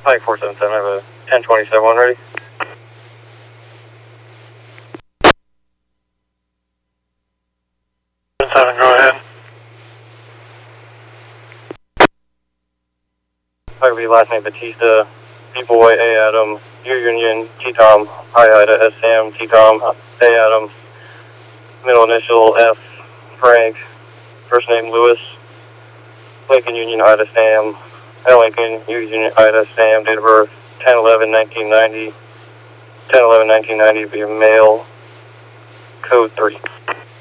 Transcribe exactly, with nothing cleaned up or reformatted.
Mike four seven seven, I have a ten twenty-seven one ready. seven, go ahead. Mike V, last name Batista, People White, A Adam, U Union, T-Tom, Hi Ida, S Sam, T-Tom, A Adam, middle initial F, Frank, first name Lewis, Lincoln Union, Ida, Sam, L Lincoln, U Union, Ida, Sam, date of birth, ten eleven nineteen ninety, ten eleven nineteen ninety, be a male, code three.